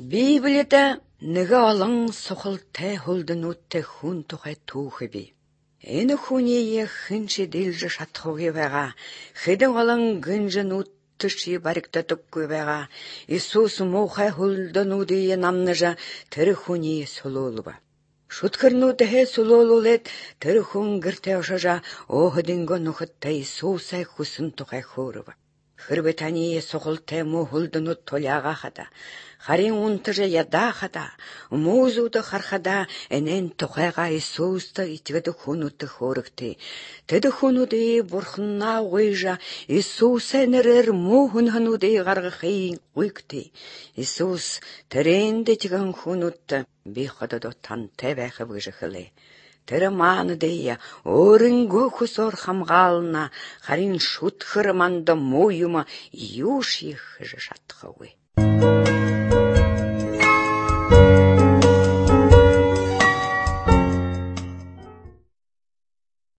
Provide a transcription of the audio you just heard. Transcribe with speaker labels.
Speaker 1: Библията нэгэ олон сохолтой холдонуудтай хүн тухай түүхэ бий. Энэ хүний хинч дэлж шатхуугүй байгаа. Хэдэн олон гинжнүүд чи баригддаггүй байгаа. Иесус муухай холдонуудыг намнаж тэр хүний сулуулва. Шүтгэрнүүдээ сулуулуулээд тэр хүн гэртээ ошожа өөхдөнгө нөхөдтэй Иесусай хүсэн тухай хөөрөв. Хэрвээ таны сохолтой муу холдонууд туляага хада, харин унтаж ядаахада, муузууд харахада энэн тухайга Иесуст итгэдэг хүнүүд хөөрөгтэй. Тэд хүнүүдийг Бурханаа уйжа Иесус의 нэрээр муу хүнүүдийг гаргахыг гуйгтэй. Иесус тэрэнд итгэн хүнүүд би ходод тантай байх гэж хэлээ. Тэр маанадыя өөрөнгөө хөсөр хамгаална, харин шүтгэр манд муу юм юу шийх шатхавгүй.